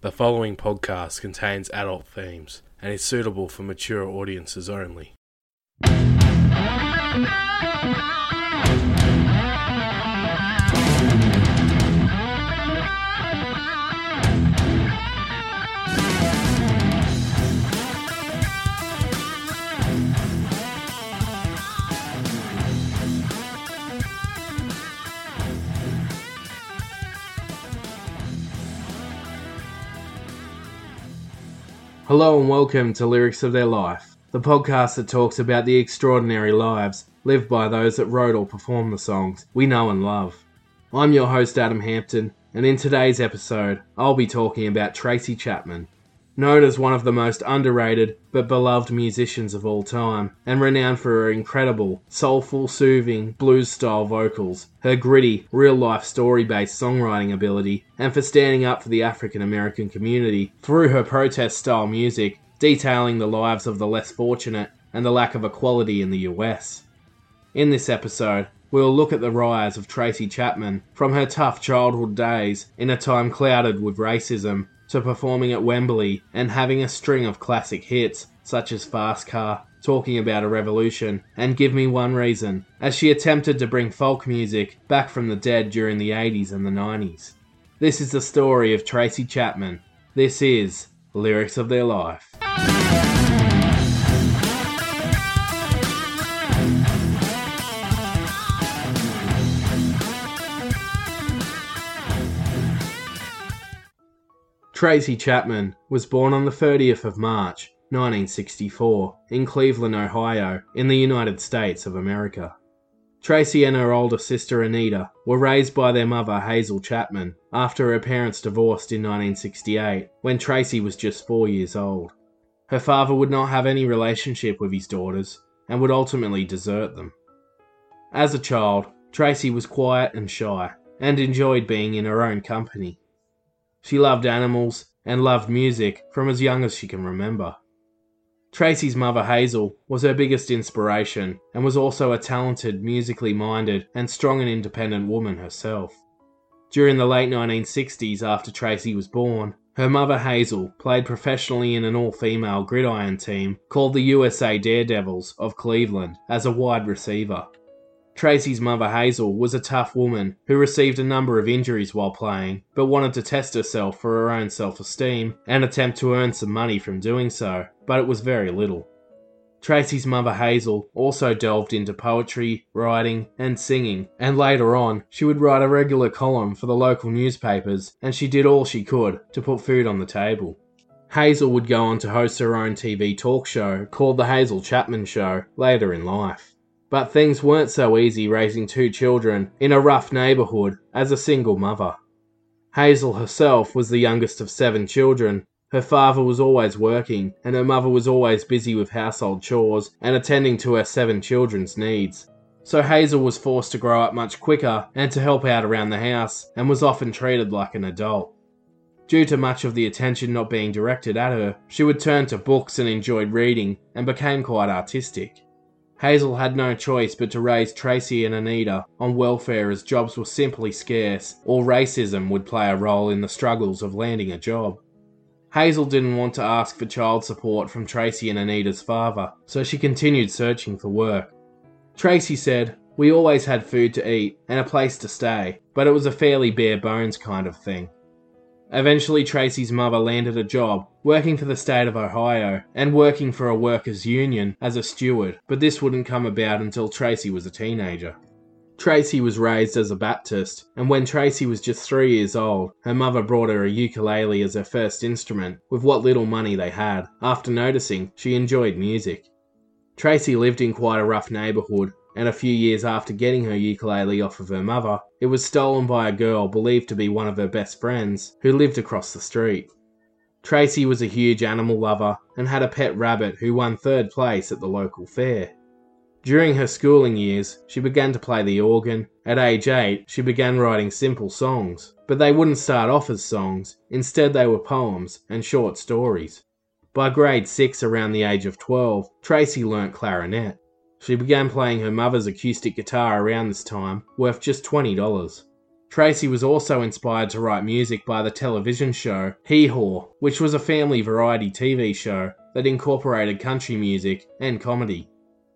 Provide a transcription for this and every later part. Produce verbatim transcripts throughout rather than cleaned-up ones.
The following podcast contains adult themes and is suitable for mature audiences only. Hello and welcome to Lyrics of Their Life, the podcast that talks about the extraordinary lives lived by those that wrote or performed the songs we know and love. I'm your host Adam Hampton, and in today's episode, I'll be talking about Tracy Chapman. Known as one of the most underrated but beloved musicians of all time, and renowned for her incredible, soulful, soothing, blues-style vocals, her gritty, real-life story-based songwriting ability, and for standing up for the African-American community through her protest-style music, detailing the lives of the less fortunate and the lack of equality in the U S. In this episode, we'll look at the rise of Tracy Chapman from her tough childhood days in a time clouded with racism, to performing at Wembley and having a string of classic hits such as Fast Car, Talking About a Revolution, and Give Me One Reason, as she attempted to bring folk music back from the dead during the eighties and the nineties. This is the story of Tracy Chapman. This is Lyrics of Their Life. Tracy Chapman was born on the thirtieth of March, nineteen sixty-four, in Cleveland, Ohio, in the United States of America. Tracy and her older sister Anita were raised by their mother Hazel Chapman after her parents divorced in nineteen sixty-eight, when Tracy was just four years old. Her father would not have any relationship with his daughters and would ultimately desert them. As a child, Tracy was quiet and shy and enjoyed being in her own company. She loved animals and loved music from as young as she can remember. Tracy's mother Hazel was her biggest inspiration and was also a talented, musically minded and strong and independent woman herself. During the late nineteen sixties, after Tracy was born, her mother Hazel played professionally in an all-female gridiron team called the U S A Daredevils of Cleveland as a wide receiver. Tracy's mother Hazel was a tough woman who received a number of injuries while playing, but wanted to test herself for her own self-esteem and attempt to earn some money from doing so, but it was very little. Tracy's mother Hazel also delved into poetry, writing, and singing, and later on, she would write a regular column for the local newspapers, and she did all she could to put food on the table. Hazel would go on to host her own T V talk show called The Hazel Chapman Show later in life. But things weren't so easy raising two children in a rough neighbourhood as a single mother. Hazel herself was the youngest of seven children. Her father was always working, and her mother was always busy with household chores and attending to her seven children's needs. So Hazel was forced to grow up much quicker and to help out around the house, and was often treated like an adult. Due to much of the attention not being directed at her, she would turn to books and enjoyed reading, and became quite artistic. Hazel had no choice but to raise Tracy and Anita on welfare, as jobs were simply scarce, or racism would play a role in the struggles of landing a job. Hazel didn't want to ask for child support from Tracy and Anita's father, so she continued searching for work. Tracy said, "We always had food to eat and a place to stay, but it was a fairly bare bones kind of thing." Eventually, Tracy's mother landed a job working for the state of Ohio and working for a workers' union as a steward, but this wouldn't come about until Tracy was a teenager. Tracy was raised as a Baptist, and when Tracy was just three years old, her mother brought her a ukulele as her first instrument with what little money they had, after noticing she enjoyed music. Tracy lived in quite a rough neighbourhood, and a few years after getting her ukulele off of her mother, it was stolen by a girl believed to be one of her best friends, who lived across the street. Tracy was a huge animal lover, and had a pet rabbit who won third place at the local fair. During her schooling years, she began to play the organ. At age eight, she began writing simple songs, but they wouldn't start off as songs, instead they were poems and short stories. By grade six, around the age of twelve, Tracy learnt clarinet. She began playing her mother's acoustic guitar around this time, worth just twenty dollars. Tracy was also inspired to write music by the television show Hee Haw, which was a family variety T V show that incorporated country music and comedy.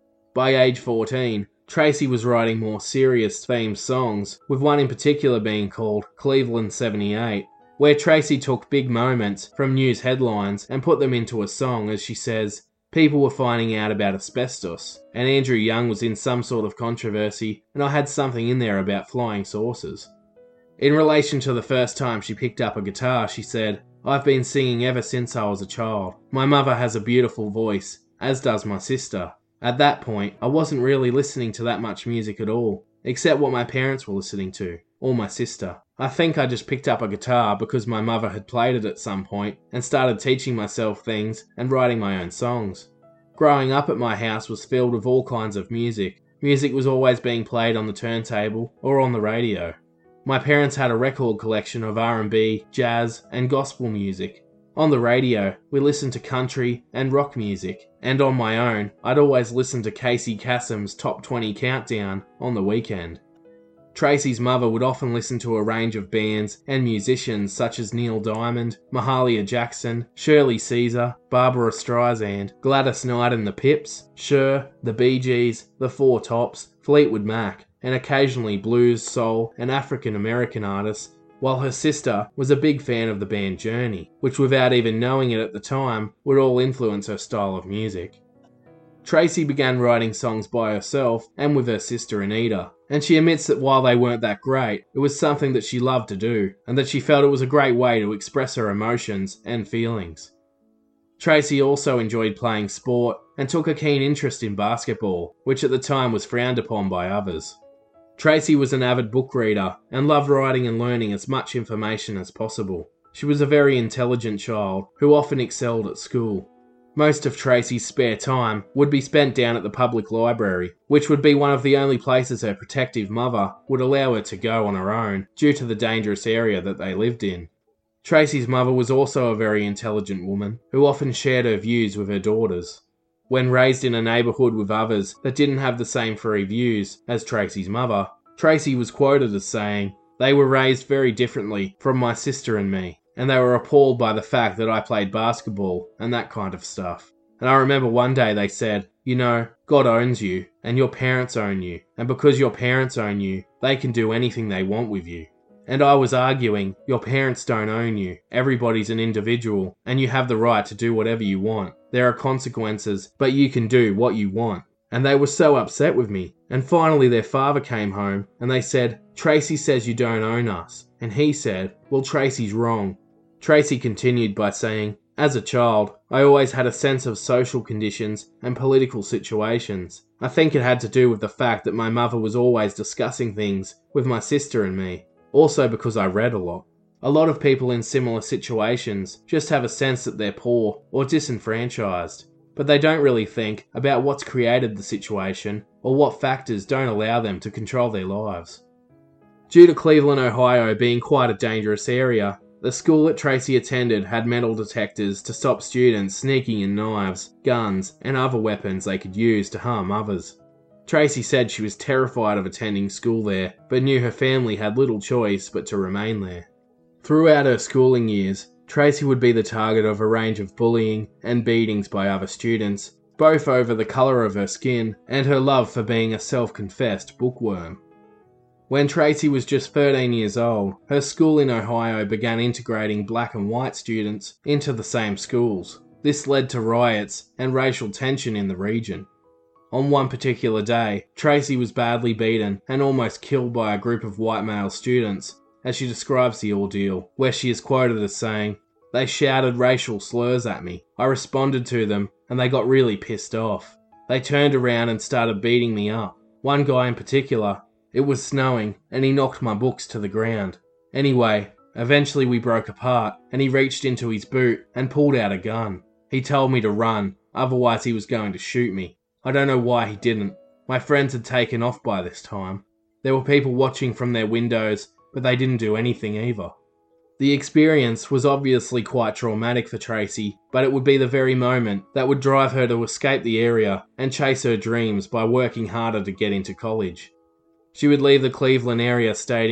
By age fourteen, Tracy was writing more serious themed songs, with one in particular being called Cleveland seventy-eight, where Tracy took big moments from news headlines and put them into a song. As she says, people were finding out about asbestos, and Andrew Young was in some sort of controversy, and I had something in there about flying saucers. In relation to the first time she picked up a guitar, she said, "I've been singing ever since I was a child. My mother has a beautiful voice, as does my sister. At that point, I wasn't really listening to that much music at all, except what my parents were listening to, or my sister. I think I just picked up a guitar because my mother had played it at some point and started teaching myself things and writing my own songs. Growing up at my house was filled with all kinds of music. Music was always being played on the turntable or on the radio. My parents had a record collection of R and B, jazz, and gospel music. On the radio, we listened to country and rock music, and on my own, I'd always listen to Casey Kasem's Top twenty Countdown on the weekend." Tracy's mother would often listen to a range of bands and musicians such as Neil Diamond, Mahalia Jackson, Shirley Caesar, Barbara Streisand, Gladys Knight and the Pips, Cher, the Bee Gees, the Four Tops, Fleetwood Mac, and occasionally blues, soul, and African American artists, while her sister was a big fan of the band Journey, which without even knowing it at the time, would all influence her style of music. Tracy began writing songs by herself and with her sister Anita, and she admits that while they weren't that great, it was something that she loved to do, and that she felt it was a great way to express her emotions and feelings. Tracy also enjoyed playing sport and took a keen interest in basketball, which at the time was frowned upon by others. Tracy was an avid book reader and loved writing and learning as much information as possible. She was a very intelligent child who often excelled at school. Most of Tracy's spare time would be spent down at the public library, which would be one of the only places her protective mother would allow her to go on her own due to the dangerous area that they lived in. Tracy's mother was also a very intelligent woman who often shared her views with her daughters. When raised in a neighbourhood with others that didn't have the same free views as Tracy's mother, Tracy was quoted as saying, "They were raised very differently from my sister and me, and they were appalled by the fact that I played basketball and that kind of stuff. And I remember one day they said, you know, God owns you, and your parents own you, and because your parents own you, they can do anything they want with you. And I was arguing, your parents don't own you, everybody's an individual, and you have the right to do whatever you want. There are consequences, but you can do what you want." And they were so upset with me. And finally their father came home, and they said, "Tracy says you don't own us." And he said, "Well, Tracy's wrong." Tracy continued by saying, "As a child, I always had a sense of social conditions and political situations. I think it had to do with the fact that my mother was always discussing things with my sister and me. Also because I read a lot. A lot of people in similar situations just have a sense that they're poor or disenfranchised, but they don't really think about what's created the situation or what factors don't allow them to control their lives." Due to Cleveland, Ohio being quite a dangerous area, the school that Tracy attended had metal detectors to stop students sneaking in knives, guns, and other weapons they could use to harm others. Tracy said she was terrified of attending school there, but knew her family had little choice but to remain there. Throughout her schooling years, Tracy would be the target of a range of bullying and beatings by other students, both over the colour of her skin and her love for being a self-confessed bookworm. When Tracy was just thirteen years old, her school in Ohio began integrating black and white students into the same schools. This led to riots and racial tension in the region. On one particular day, Tracy was badly beaten and almost killed by a group of white male students, as she describes the ordeal, where she is quoted as saying, "They shouted racial slurs at me. I responded to them, and they got really pissed off. They turned around and started beating me up. One guy in particular, it was snowing, and he knocked my books to the ground. Anyway, eventually we broke apart, and he reached into his boot and pulled out a gun. He told me to run, otherwise he was going to shoot me. I don't know why he didn't. My friends had taken off by this time. There were people watching from their windows, but they didn't do anything either." The experience was obviously quite traumatic for Tracy, but it would be the very moment that would drive her to escape the area and chase her dreams by working harder to get into college. She would leave the Cleveland area stating,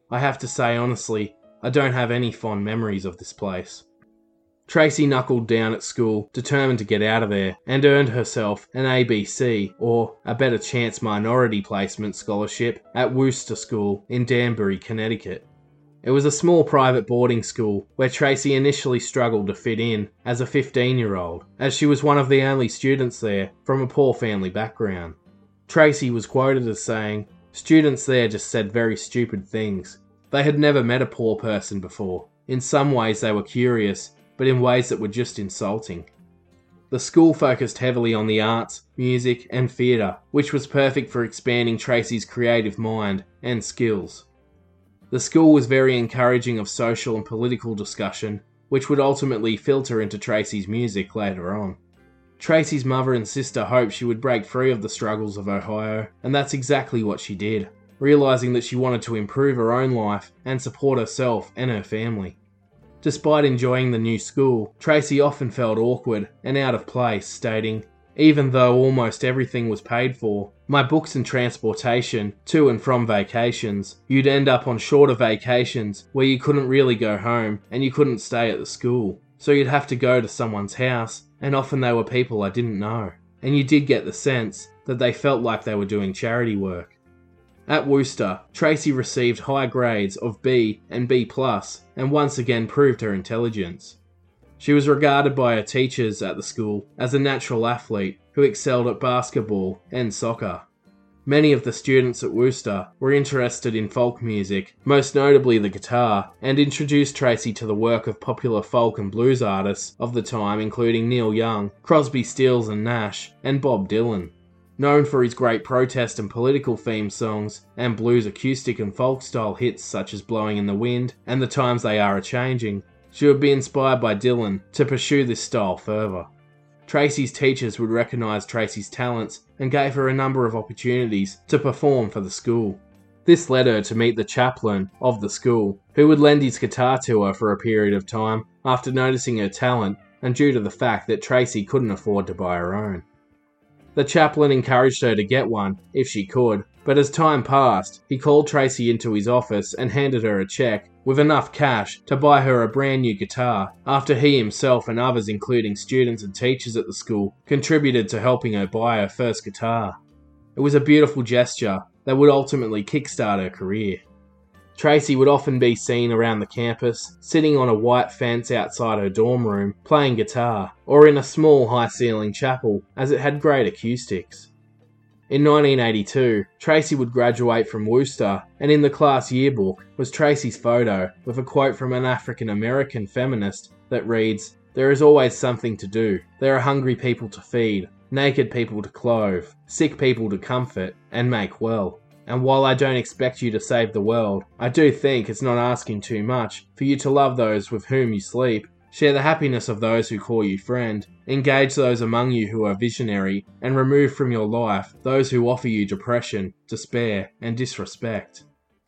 I have to say honestly, I don't have any fond memories of this place. Tracy knuckled down at school, determined to get out of there, and earned herself an A B C, or a Better Chance Minority Placement scholarship at Wooster School in Danbury, Connecticut. It was a small private boarding school where Tracy initially struggled to fit in as a fifteen-year-old, as she was one of the only students there from a poor family background. Tracy was quoted as saying, "Students there just said very stupid things. They had never met a poor person before. In some ways they were curious, but in ways that were just insulting." The school focused heavily on the arts, music, and theatre, which was perfect for expanding Tracy's creative mind and skills. The school was very encouraging of social and political discussion, which would ultimately filter into Tracy's music later on. Tracy's mother and sister hoped she would break free of the struggles of Ohio, and that's exactly what she did, realizing that she wanted to improve her own life and support herself and her family. Despite enjoying the new school, Tracy often felt awkward and out of place, stating, "Even though almost everything was paid for, my books and transportation to and from vacations, you'd end up on shorter vacations where you couldn't really go home and you couldn't stay at the school. So you'd have to go to someone's house, and often they were people I didn't know. And you did get the sense that they felt like they were doing charity work." At Wooster, Tracy received high grades of B and B plus, and once again proved her intelligence. She was regarded by her teachers at the school as a natural athlete who excelled at basketball and soccer. Many of the students at Wooster were interested in folk music, most notably the guitar, and introduced Tracy to the work of popular folk and blues artists of the time, including Neil Young, Crosby, Stills and Nash, and Bob Dylan. Known for his great protest and political theme songs, and blues acoustic and folk style hits such as Blowing in the Wind and The Times They Are A-Changing, she would be inspired by Dylan to pursue this style further. Tracy's teachers would recognise Tracy's talents and gave her a number of opportunities to perform for the school. This led her to meet the chaplain of the school, who would lend his guitar to her for a period of time after noticing her talent and due to the fact that Tracy couldn't afford to buy her own. The chaplain encouraged her to get one, if she could, but as time passed, he called Tracy into his office and handed her a cheque with enough cash to buy her a brand new guitar, after he himself and others, including students and teachers at the school, contributed to helping her buy her first guitar. It was a beautiful gesture that would ultimately kickstart her career. Tracy would often be seen around the campus, sitting on a white fence outside her dorm room, playing guitar, or in a small high-ceiling chapel, as it had great acoustics. In nineteen eighty-two, Tracy would graduate from Wooster, and in the class yearbook was Tracy's photo with a quote from an African-American feminist that reads, "There is always something to do. There are hungry people to feed, naked people to clothe, sick people to comfort, and make well. And while I don't expect you to save the world, I do think it's not asking too much for you to love those with whom you sleep, share the happiness of those who call you friend, engage those among you who are visionary, and remove from your life those who offer you depression, despair, and disrespect."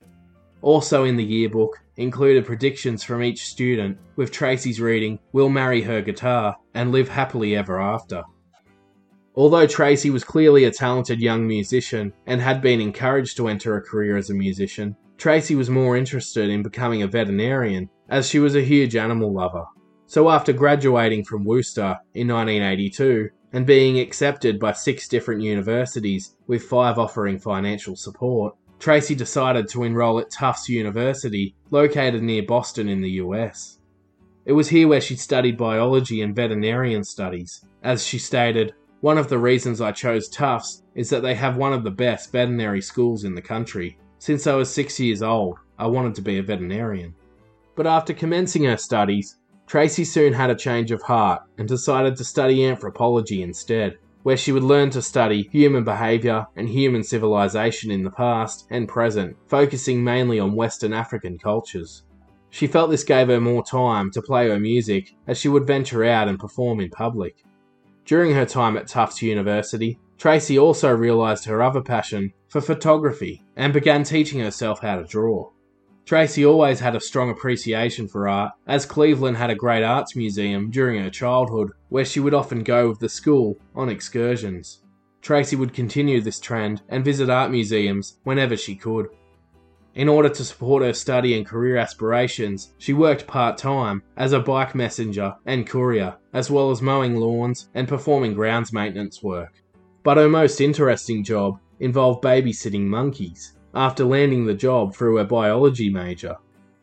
Also in the yearbook included predictions from each student, with Tracy's reading, "We'll marry her guitar and live happily ever after." Although Tracy was clearly a talented young musician and had been encouraged to enter a career as a musician, Tracy was more interested in becoming a veterinarian, as she was a huge animal lover. So after graduating from Wooster in nineteen eighty-two and being accepted by six different universities, with five offering financial support, Tracy decided to enroll at Tufts University, located near Boston in the U S. It was here where she studied biology and veterinarian studies. As she stated, "One of the reasons I chose Tufts is that they have one of the best veterinary schools in the country. Since I was six years old, I wanted to be a veterinarian." But after commencing her studies, Tracy soon had a change of heart and decided to study anthropology instead, where she would learn to study human behaviour and human civilization in the past and present, focusing mainly on Western African cultures. She felt this gave her more time to play her music as she would venture out and perform in public. During her time at Tufts University, Tracy also realised her other passion for photography and began teaching herself how to draw. Tracy always had a strong appreciation for art, as Cleveland had a great arts museum during her childhood, where she would often go with the school on excursions. Tracy would continue this trend and visit art museums whenever she could. In order to support her study and career aspirations, she worked part-time as a bike messenger and courier, as well as mowing lawns and performing grounds maintenance work. But her most interesting job involved babysitting monkeys, after landing the job through her biology major.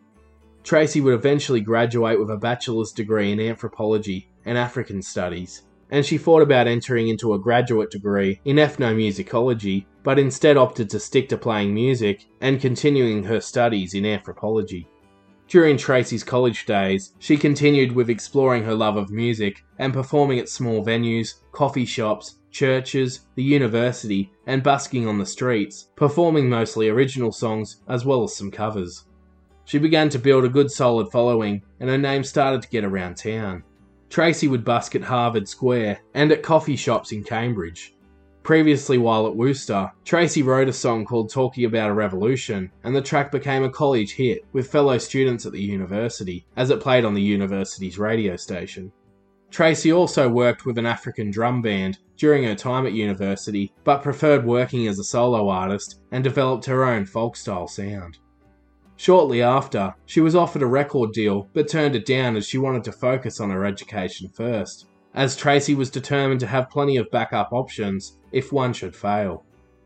Tracy would eventually graduate with a bachelor's degree in anthropology and African studies, and she thought about entering into a graduate degree in ethnomusicology, but instead opted to stick to playing music and continuing her studies in anthropology. During Tracy's college days, she continued with exploring her love of music and performing at small venues, coffee shops, churches, the university, and busking on the streets, performing mostly original songs as well as some covers. She began to build a good solid following, and her name started to get around town. Tracy would busk at Harvard Square and at coffee shops in Cambridge. Previously, while at Worcester, Tracy wrote a song called Talking About a Revolution, and the track became a college hit with fellow students at the university, as it played on the university's radio station. Tracy also worked with an African drum band during her time at university, but preferred working as a solo artist and developed her own folk-style sound. Shortly after, she was offered a record deal but turned it down as she wanted to focus on her education first, as Tracy was determined to have plenty of backup options if one should fail.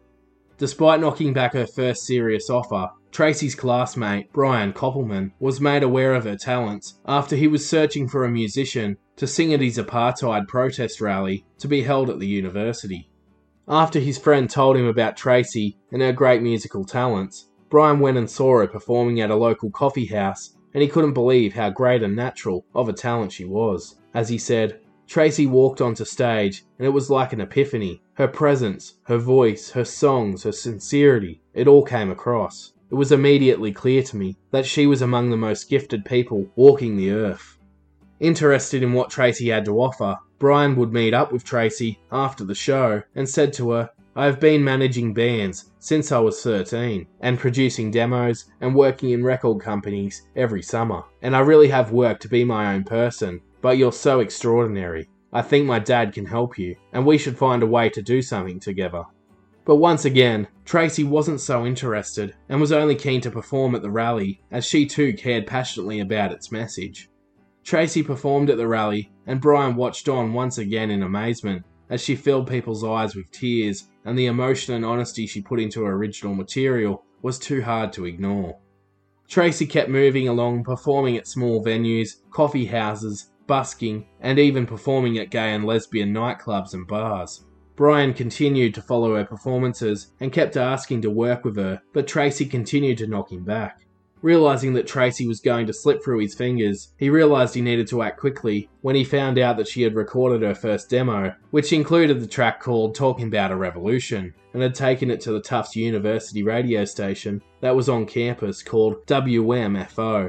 Despite knocking back her first serious offer, Tracy's classmate, Brian Koppelman, was made aware of her talents after he was searching for a musician to sing at his apartheid protest rally to be held at the university. After his friend told him about Tracy and her great musical talents, Brian went and saw her performing at a local coffee house, and he couldn't believe how great and natural of a talent she was. As he said, Tracy walked onto stage, and it was like an epiphany. Her presence, her voice, her songs, her sincerity, it all came across. It was immediately clear to me that she was among the most gifted people walking the earth. Interested in what Tracy had to offer, Brian would meet up with Tracy after the show and said to her, "I have been managing bands since I was thirteen, and producing demos and working in record companies every summer, and I really have worked to be my own person, but you're so extraordinary. I think my dad can help you, and we should find a way to do something together." But once again, Tracy wasn't so interested, and was only keen to perform at the rally, as she too cared passionately about its message. Tracy performed at the rally, and Brian watched on once again in amazement, as she filled people's eyes with tears, and the emotion and honesty she put into her original material was too hard to ignore. Tracy kept moving along, performing at small venues, coffee houses, busking, and even performing at gay and lesbian nightclubs and bars. Brian continued to follow her performances and kept asking to work with her, but Tracy continued to knock him back. Realising that Tracy was going to slip through his fingers, he realised he needed to act quickly when he found out that she had recorded her first demo, which included the track called Talking About a Revolution, and had taken it to the Tufts University radio station that was on campus called W M F O.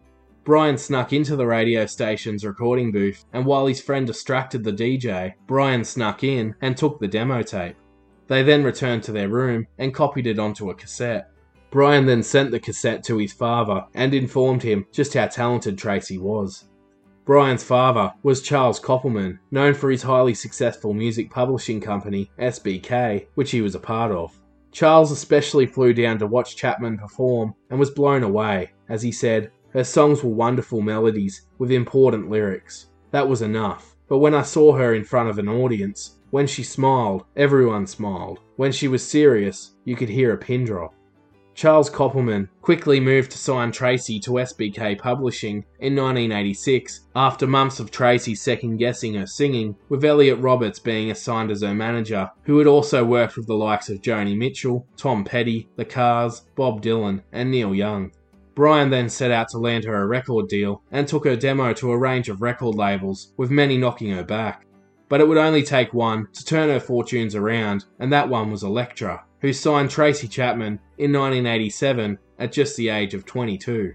Brian snuck into the radio station's recording booth, and while his friend distracted the D J, Brian snuck in and took the demo tape. They then returned to their room and copied it onto a cassette. Brian then sent the cassette to his father and informed him just how talented Tracy was. Brian's father was Charles Koppelman, known for his highly successful music publishing company, S B K, which he was a part of. Charles especially flew down to watch Chapman perform and was blown away. As he said, her songs were wonderful melodies with important lyrics. That was enough. But when I saw her in front of an audience, when she smiled, everyone smiled. When she was serious, you could hear a pin drop. Charles Koppelman quickly moved to sign Tracy to S B K Publishing in nineteen eighty-six, after months of Tracy second-guessing her singing, with Elliot Roberts being assigned as her manager, who had also worked with the likes of Joni Mitchell, Tom Petty, The Cars, Bob Dylan, and Neil Young. Brian then set out to land her a record deal, and took her demo to a range of record labels, with many knocking her back. But it would only take one to turn her fortunes around, and that one was Elektra, who signed Tracy Chapman in nineteen eighty-seven at just the age of twenty-two.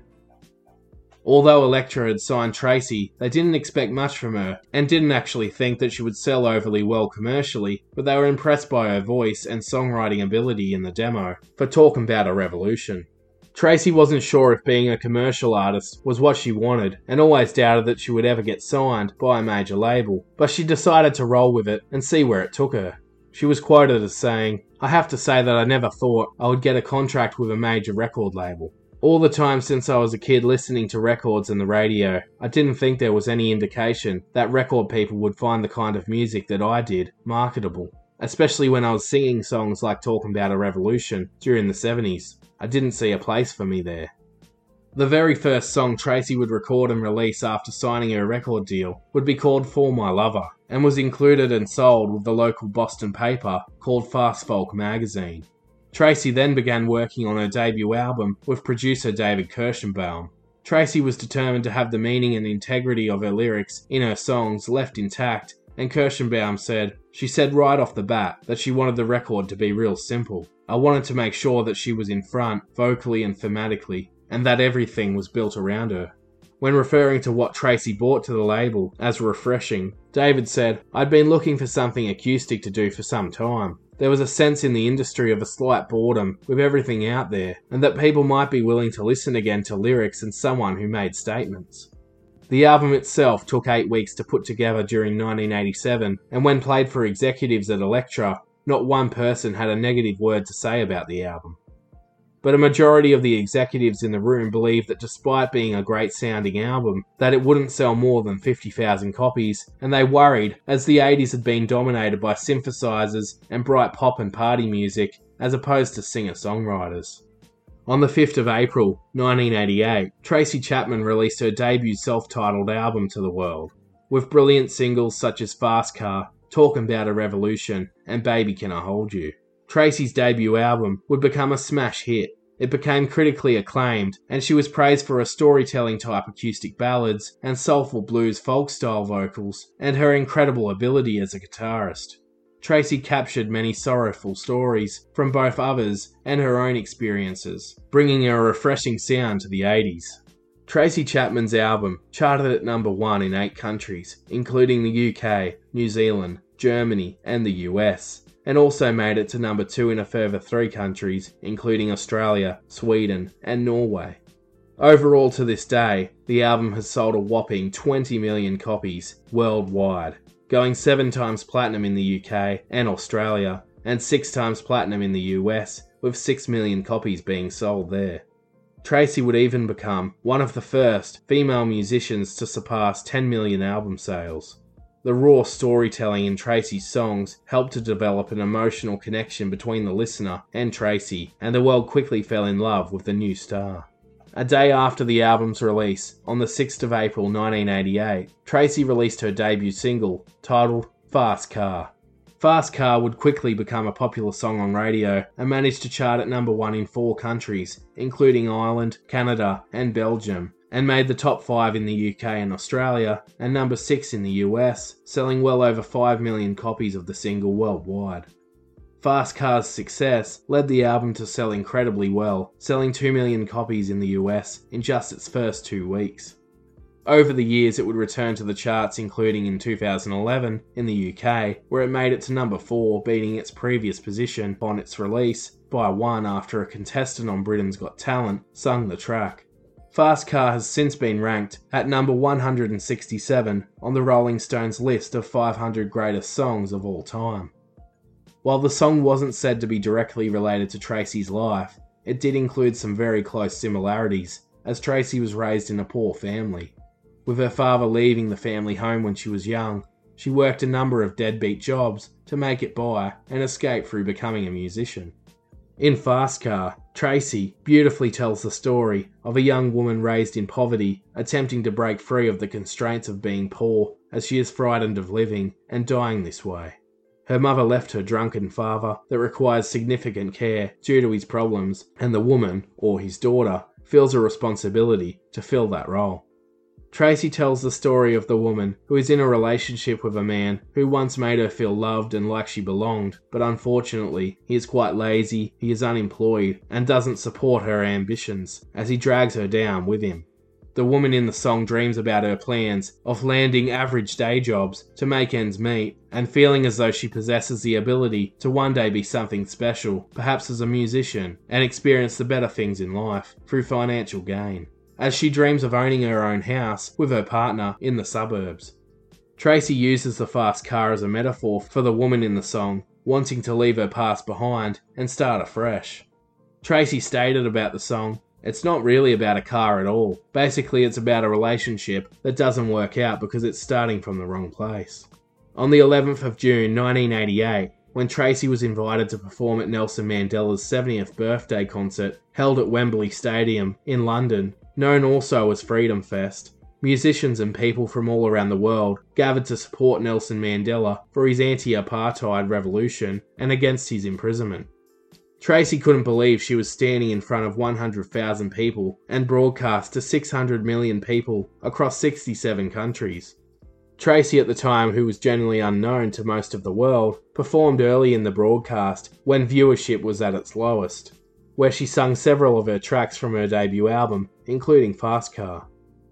Although Elektra had signed Tracy, they didn't expect much from her, and didn't actually think that she would sell overly well commercially, but they were impressed by her voice and songwriting ability in the demo for Talking About a Revolution. Tracy wasn't sure if being a commercial artist was what she wanted, and always doubted that she would ever get signed by a major label, but she decided to roll with it and see where it took her. She was quoted as saying, I have to say that I never thought I would get a contract with a major record label. All the time since I was a kid listening to records and the radio, I didn't think there was any indication that record people would find the kind of music that I did marketable, especially when I was singing songs like Talking About a Revolution during the seventies. I didn't see a place for me there. The very first song Tracy would record and release after signing her record deal would be called For My Lover, and was included and sold with the local Boston paper called Fast Folk magazine. Tracy then began working on her debut album with producer David Kirschenbaum. Tracy was determined to have the meaning and integrity of her lyrics in her songs left intact, and Kirschenbaum said, "She said right off the bat that she wanted the record to be real simple. I wanted to make sure that she was in front, vocally and thematically, and that everything was built around her." When referring to what Tracy brought to the label as refreshing, David said, "I'd been looking for something acoustic to do for some time. There was a sense in the industry of a slight boredom with everything out there, and that people might be willing to listen again to lyrics and someone who made statements." The album itself took eight weeks to put together during nineteen eighty-seven, and when played for executives at Elektra, not one person had a negative word to say about the album. But a majority of the executives in the room believed that despite being a great sounding album, that it wouldn't sell more than fifty thousand copies, and they worried, as the eighties had been dominated by synthesizers and bright pop and party music, as opposed to singer-songwriters. On the fifth of April, nineteen eighty-eight, Tracy Chapman released her debut self-titled album to the world, with brilliant singles such as Fast Car, Talking About a Revolution, and Baby Can I Hold You. Tracy's debut album would become a smash hit. It became critically acclaimed, and she was praised for her storytelling type acoustic ballads and soulful blues folk style vocals, and her incredible ability as a guitarist. Tracy captured many sorrowful stories from both others and her own experiences, bringing a refreshing sound to the eighties. Tracy Chapman's album charted at number one in eight countries, including the U K, New Zealand, Germany, and the U S, and also made it to number two in a further three countries, including Australia, Sweden, and Norway. Overall to this day, the album has sold a whopping twenty million copies worldwide, going seven times platinum in the U K and Australia, and six times platinum in the U S, with six million copies being sold there. Tracy would even become one of the first female musicians to surpass ten million album sales. The raw storytelling in Tracy's songs helped to develop an emotional connection between the listener and Tracy, and the world quickly fell in love with the new star. A day after the album's release, on the sixth of April nineteen eighty-eight, Tracy released her debut single, titled Fast Car. Fast Car would quickly become a popular song on radio and managed to chart at number one in four countries, including Ireland, Canada, and Belgium, and made the top five in the U K and Australia, and number six in the U S, selling well over five million copies of the single worldwide. Fast Car's success led the album to sell incredibly well, selling two million copies in the U S in just its first two weeks. Over the years it would return to the charts, including in two thousand eleven in the U K, where it made it to number four, beating its previous position upon its release by one after a contestant on Britain's Got Talent sung the track. Fast Car has since been ranked at number one hundred sixty-seven on the Rolling Stones list of five hundred greatest songs of all time. While the song wasn't said to be directly related to Tracy's life, it did include some very close similarities, as Tracy was raised in a poor family. With her father leaving the family home when she was young, she worked a number of deadbeat jobs to make it by and escape through becoming a musician. In Fast Car, Tracy beautifully tells the story of a young woman raised in poverty attempting to break free of the constraints of being poor, as she is frightened of living and dying this way. Her mother left her drunken father that requires significant care due to his problems, and the woman, or his daughter, feels a responsibility to fill that role. Tracy tells the story of the woman who is in a relationship with a man who once made her feel loved and like she belonged, but unfortunately, he is quite lazy, he is unemployed, and doesn't support her ambitions, as he drags her down with him. The woman in the song dreams about her plans of landing average day jobs to make ends meet, and feeling as though she possesses the ability to one day be something special, perhaps as a musician, and experience the better things in life through financial gain, as she dreams of owning her own house with her partner in the suburbs. Tracy uses the fast car as a metaphor for the woman in the song, wanting to leave her past behind and start afresh. Tracy stated about the song, "It's not really about a car at all. Basically, it's about a relationship that doesn't work out because it's starting from the wrong place." On the eleventh of June nineteen eighty-eight, when Tracy was invited to perform at Nelson Mandela's seventieth birthday concert held at Wembley Stadium in London, known also as Freedom Fest, musicians and people from all around the world gathered to support Nelson Mandela for his anti-apartheid revolution and against his imprisonment. Tracy couldn't believe she was standing in front of one hundred thousand people and broadcast to six hundred million people across sixty-seven countries. Tracy, at the time, who was generally unknown to most of the world, performed early in the broadcast when viewership was at its lowest, where she sung several of her tracks from her debut album, including Fast Car.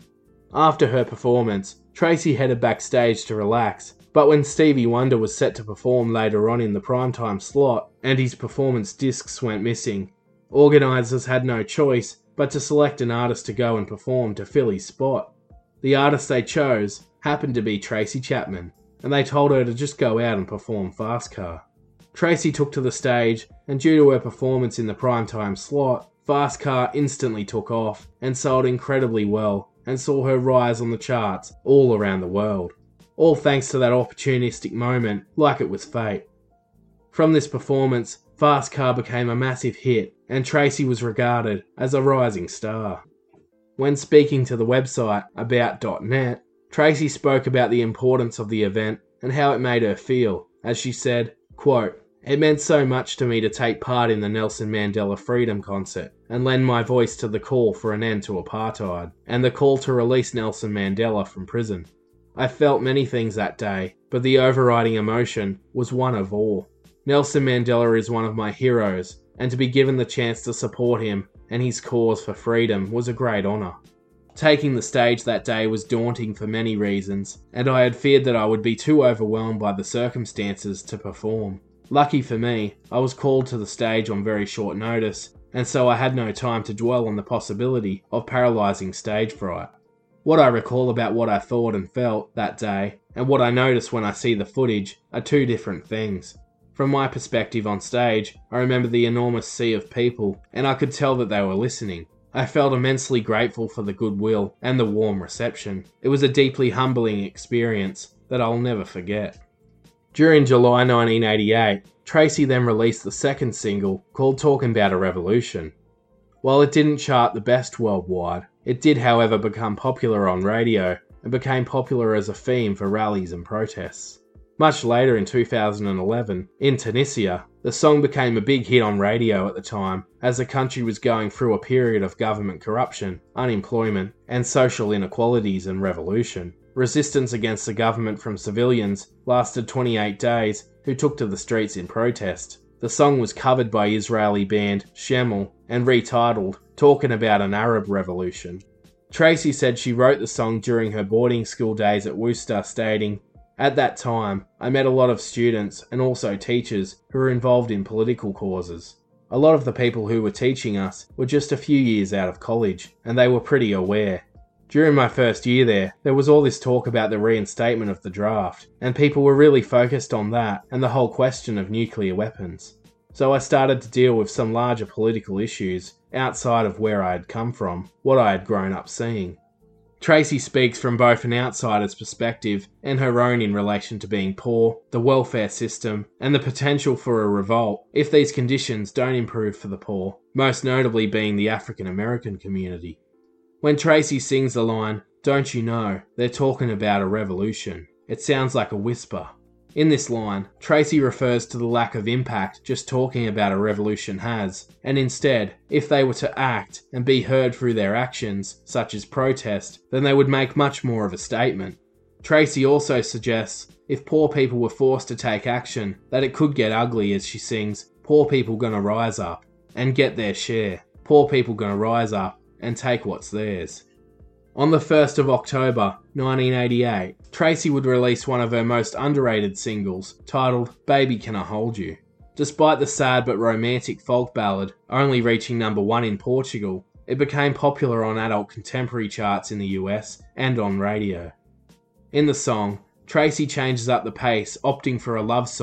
After her performance, Tracy headed backstage to relax, but when Stevie Wonder was set to perform later on in the primetime slot and his performance discs went missing, organisers had no choice but to select an artist to go and perform to fill his spot. The artist they chose happened to be Tracy Chapman, and they told her to just go out and perform Fast Car. Tracy took to the stage, and due to her performance in the primetime slot, Fast Car instantly took off and sold incredibly well and saw her rise on the charts all around the world. All thanks to that opportunistic moment, like it was fate. From this performance, Fast Car became a massive hit, and Tracy was regarded as a rising star. When speaking to the website about dot net, Tracy spoke about the importance of the event and how it made her feel, as she said, quote, "It meant so much to me to take part in the Nelson Mandela Freedom Concert and lend my voice to the call for an end to apartheid and the call to release Nelson Mandela from prison. I felt many things that day, but the overriding emotion was one of awe. Nelson Mandela is one of my heroes, and to be given the chance to support him and his cause for freedom was a great honour. Taking the stage that day was daunting for many reasons, and I had feared that I would be too overwhelmed by the circumstances to perform. Lucky for me, I was called to the stage on very short notice, and so I had no time to dwell on the possibility of paralysing stage fright. What I recall about what I thought and felt that day, and what I notice when I see the footage, are two different things. From my perspective on stage, I remember the enormous sea of people, and I could tell that they were listening. I felt immensely grateful for the goodwill and the warm reception. It was a deeply humbling experience that I'll never forget." During July nineteen eighty-eight, Tracy then released the second single, called Talking About a Revolution. While it didn't chart the best worldwide, it did however become popular on radio and became popular as a theme for rallies and protests. Much later in two thousand eleven, in Tunisia, the song became a big hit on radio at the time as the country was going through a period of government corruption, unemployment, and social inequalities and revolution. Resistance against the government from civilians lasted twenty-eight days, who took to the streets in protest. The song was covered by Israeli band Shemel and retitled Talking About an Arab Revolution. Tracy said she wrote the song during her boarding school days at Worcester, stating, "At that time, I met a lot of students and also teachers who were involved in political causes. A lot of the people who were teaching us were just a few years out of college, and they were pretty aware. During my first year there, there was all this talk about the reinstatement of the draft, and people were really focused on that and the whole question of nuclear weapons. So I started to deal with some larger political issues outside of where I had come from, what I had grown up seeing." Tracy speaks from both an outsider's perspective and her own in relation to being poor, the welfare system, and the potential for a revolt if these conditions don't improve for the poor, most notably being the African American community. When Tracy sings the line, "Don't you know, they're talking about a revolution," it sounds like a whisper. In this line, Tracy refers to the lack of impact just talking about a revolution has, and instead, if they were to act and be heard through their actions, such as protest, then they would make much more of a statement. Tracy also suggests, if poor people were forced to take action, that it could get ugly as she sings, "Poor people gonna rise up and get their share. Poor people gonna rise up and take what's theirs." On the first of October nineteen eighty-eight, Tracy would release one of her most underrated singles, titled Baby Can I Hold You. Despite the sad but romantic folk ballad only reaching number one in Portugal, it became popular on adult contemporary charts in the U S and on radio. In the song, Tracy changes up the pace, opting for a love song,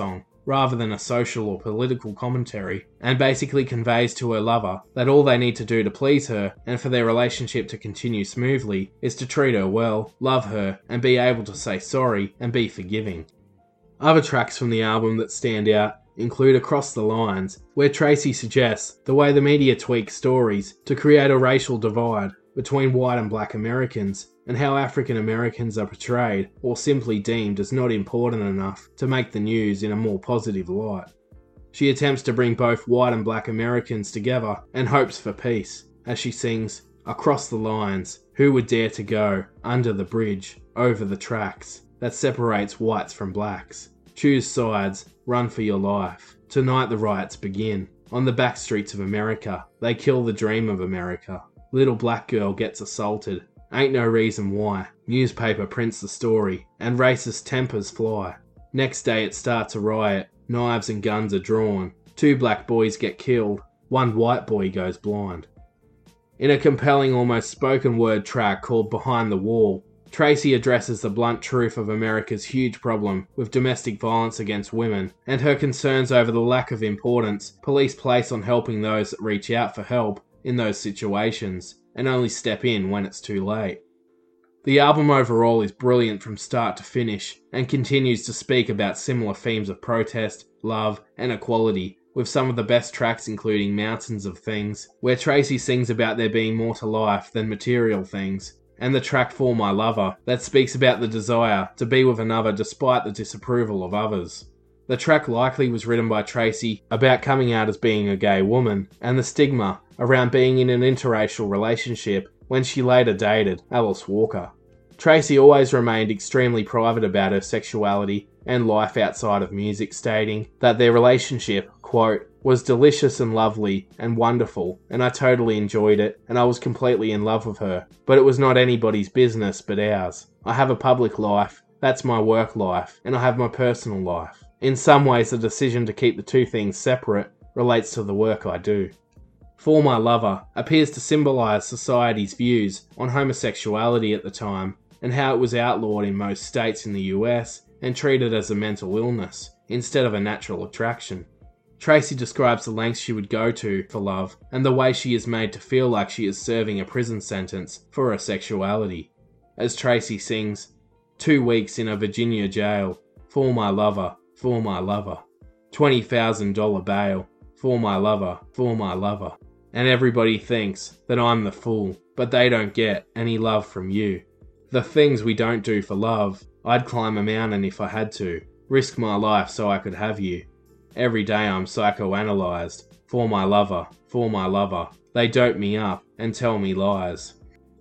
rather than a social or political commentary, and basically conveys to her lover that all they need to do to please her and for their relationship to continue smoothly is to treat her well, love her, and be able to say sorry and be forgiving. Other tracks from the album that stand out include Across the Lines, where Tracy suggests the way the media tweaks stories to create a racial divide between white and black Americans, and how African Americans are portrayed or simply deemed as not important enough to make the news in a more positive light. She attempts to bring both white and black Americans together and hopes for peace, as she sings, "Across the lines, who would dare to go under the bridge, over the tracks that separates whites from blacks? Choose sides, run for your life. Tonight the riots begin. On the back streets of America, they kill the dream of America. Little black girl gets assaulted. Ain't no reason why. Newspaper prints the story, and racist tempers fly. Next day it starts a riot. Knives and guns are drawn. Two black boys get killed. One white boy goes blind." In a compelling, almost spoken word track called Behind the Wall, Tracy addresses the blunt truth of America's huge problem with domestic violence against women and her concerns over the lack of importance police place on helping those that reach out for help in those situations and only step in when it's too late. The album overall is brilliant from start to finish and continues to speak about similar themes of protest, love, and equality, with some of the best tracks including Mountains of Things, where Tracy sings about there being more to life than material things, and the track For My Lover that speaks about the desire to be with another despite the disapproval of others. The track likely was written by Tracy about coming out as being a gay woman and the stigma around being in an interracial relationship when she later dated Alice Walker. Tracy always remained extremely private about her sexuality and life outside of music, stating that their relationship, quote, "was delicious and lovely and wonderful, and I totally enjoyed it, and I was completely in love with her, but it was not anybody's business but ours. I have a public life, that's my work life, and I have my personal life. In some ways, the decision to keep the two things separate relates to the work I do." For My Lover appears to symbolise society's views on homosexuality at the time, and how it was outlawed in most states in the U S and treated as a mental illness instead of a natural attraction. Tracy describes the lengths she would go to for love and the way she is made to feel like she is serving a prison sentence for her sexuality. As Tracy sings, "Two weeks in a Virginia jail, for my lover, for my lover. twenty thousand dollars bail, for my lover, for my lover. And everybody thinks that I'm the fool, but they don't get any love from you. The things we don't do for love, I'd climb a mountain if I had to, risk my life so I could have you. Every day I'm psychoanalyzed, for my lover, for my lover. They dope me up and tell me lies."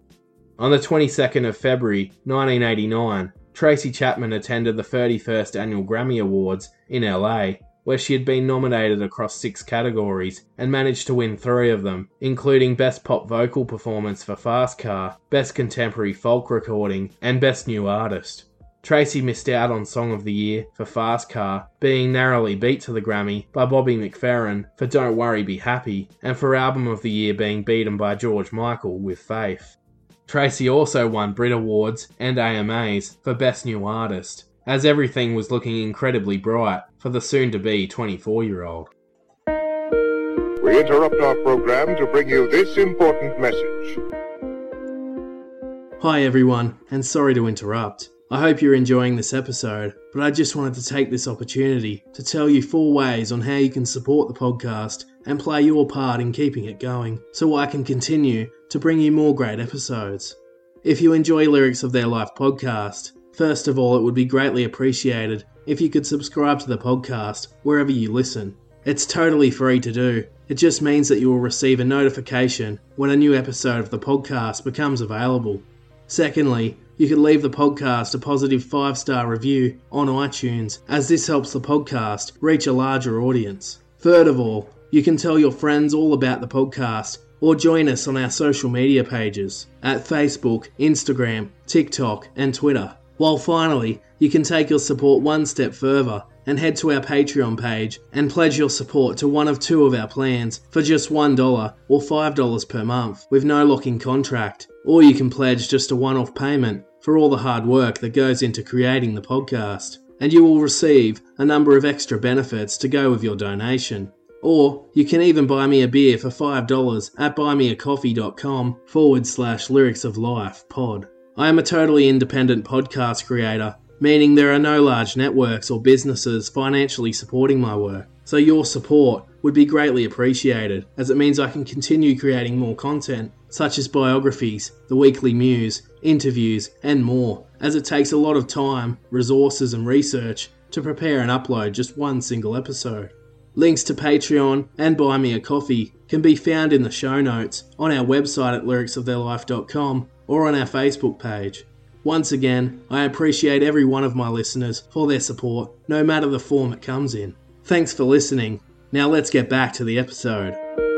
On the twenty-second of February nineteen eighty-nine, Tracy Chapman attended the thirty-first Annual Grammy Awards in L A, where she had been nominated across six categories and managed to win three of them, including Best Pop Vocal Performance for Fast Car, Best Contemporary Folk Recording, and Best New Artist. Tracy missed out on Song of the Year for Fast Car, being narrowly beat to the Grammy by Bobby McFerrin for Don't Worry Be Happy, and for Album of the Year being beaten by George Michael with Faith. Tracy also won Brit Awards and A M As for Best New Artist, as everything was looking incredibly bright for the soon-to-be twenty-four-year-old. We interrupt our program to bring you this important message. Hi everyone, and sorry to interrupt. I hope you're enjoying this episode, but I just wanted to take this opportunity to tell you four ways on how you can support the podcast and play your part in keeping it going, so I can continue to bring you more great episodes. If you enjoy Lyrics of Their Life podcast, first of all, it would be greatly appreciated if you could subscribe to the podcast wherever you listen. It's totally free to do. It just means that you will receive a notification when a new episode of the podcast becomes available. Secondly, you can leave the podcast a positive five-star review on iTunes, as this helps the podcast reach a larger audience. Third of all, you can tell your friends all about the podcast or join us on our social media pages at Facebook, Instagram, TikTok, and Twitter. While finally, you can take your support one step further and head to our Patreon page and pledge your support to one of two of our plans for just one dollar or five dollars per month with no locking contract. Or you can pledge just a one-off payment for all the hard work that goes into creating the podcast. and you will receive a number of extra benefits to go with your donation. Or you can even buy me a beer for five dollars at buymeacoffee.com forward slash lyrics of life pod. I am a totally independent podcast creator, meaning there are no large networks or businesses financially supporting my work, so your support would be greatly appreciated, as it means I can continue creating more content, such as biographies, the weekly muse, interviews, and more, as it takes a lot of time, resources, and research to prepare and upload just one single episode. Links to Patreon and Buy Me a Coffee can be found in the show notes, on our website at lyrics of their life dot com, or on our Facebook page. Once again, I appreciate every one of my listeners for their support, no matter the form it comes in. Thanks for listening. Now let's get back to the episode.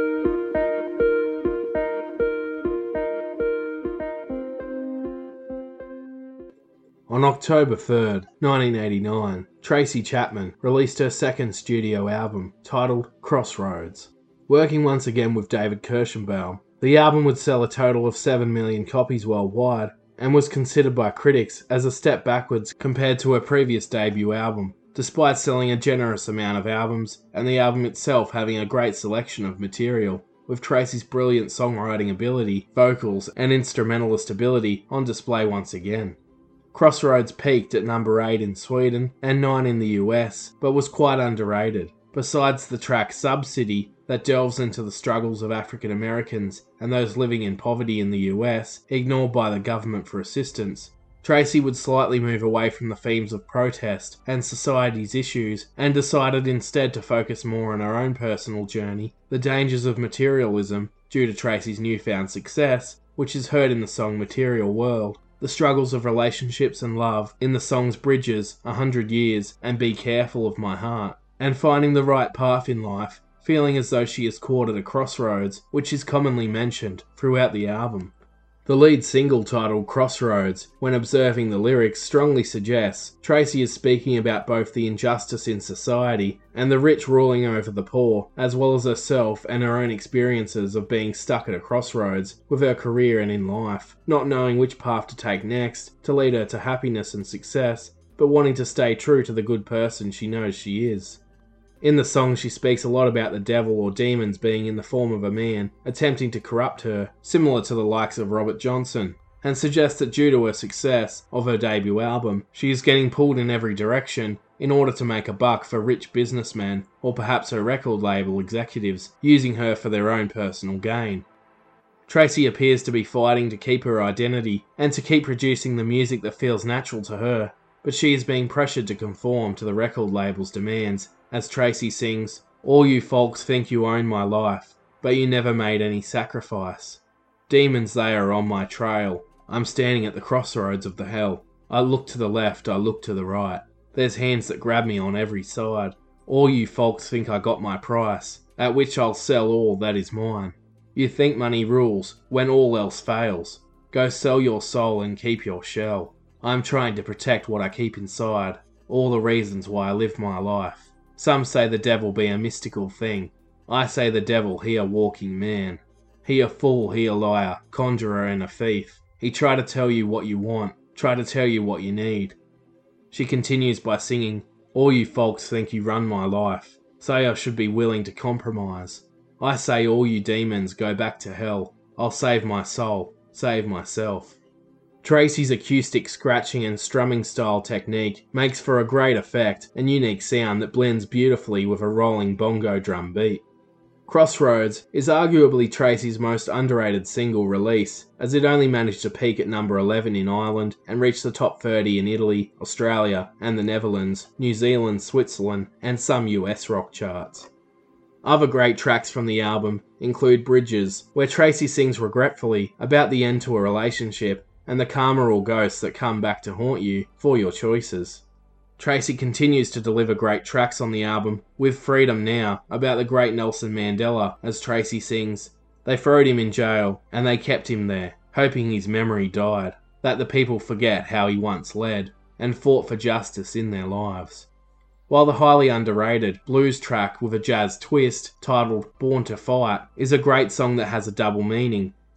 On October third, nineteen eighty-nine, Tracy Chapman released her second studio album, titled Crossroads. Working once again with David Kirschenbaum, the album would sell a total of seven million copies worldwide, and was considered by critics as a step backwards compared to her previous debut album, despite selling a generous amount of albums, and the album itself having a great selection of material, with Tracy's brilliant songwriting ability, vocals, and instrumentalist ability on display once again. Crossroads peaked at number eight in Sweden and nine in the U S, but was quite underrated. Besides the track Sub-City, that delves into the struggles of African Americans and those living in poverty in the U S, ignored by the government for assistance, Tracy would slightly move away from the themes of protest and society's issues, and decided instead to focus more on her own personal journey, the dangers of materialism due to Tracy's newfound success, which is heard in the song Material World, the struggles of relationships and love in the songs Bridges, A Hundred Years, and Be Careful of My Heart, and finding the right path in life, feeling as though she is caught at a crossroads, which is commonly mentioned throughout the album. The lead single titled Crossroads, when observing the lyrics, strongly suggests Tracy is speaking about both the injustice in society and the rich ruling over the poor, as well as herself and her own experiences of being stuck at a crossroads with her career and in life, not knowing which path to take next to lead her to happiness and success, but wanting to stay true to the good person she knows she is. In the song, she speaks a lot about the devil or demons being in the form of a man, attempting to corrupt her, similar to the likes of Robert Johnson, and suggests that due to her success of her debut album, she is getting pulled in every direction in order to make a buck for rich businessmen, or perhaps her record label executives, using her for their own personal gain. Tracy appears to be fighting to keep her identity, and to keep producing the music that feels natural to her, but she is being pressured to conform to the record label's demands, as Tracy sings, "All you folks think you own my life, but you never made any sacrifice. Demons, they are on my trail. I'm standing at the crossroads of the hell. I look to the left, I look to the right. There's hands that grab me on every side. All you folks think I got my price, at which I'll sell all that is mine. You think money rules, when all else fails. Go sell your soul and keep your shell. I'm trying to protect what I keep inside, all the reasons why I live my life. Some say the devil be a mystical thing. I say the devil he a walking man. He a fool, he a liar, conjurer and a thief. He try to tell you what you want, try to tell you what you need." She continues by singing, "All you folks think you run my life, say I should be willing to compromise. I say all you demons go back to hell. I'll save my soul, save myself." Tracy's acoustic scratching and strumming style technique makes for a great effect and unique sound that blends beautifully with a rolling bongo drum beat. Crossroads is arguably Tracy's most underrated single release, as it only managed to peak at number eleven in Ireland and reach the top thirty in Italy, Australia and the Netherlands, New Zealand, Switzerland and some U S rock charts. Other great tracks from the album include Bridges, where Tracy sings regretfully about the end to a relationship and the karma or ghosts that come back to haunt you for your choices. Tracy continues to deliver great tracks on the album, with Freedom Now, about the great Nelson Mandela, as Tracy sings, "They throwed him in jail, and they kept him there, hoping his memory died, that the people forget how he once led, and fought for justice in their lives." While the highly underrated blues track with a jazz twist, titled Born to Fight, is a great song that has a double meaning,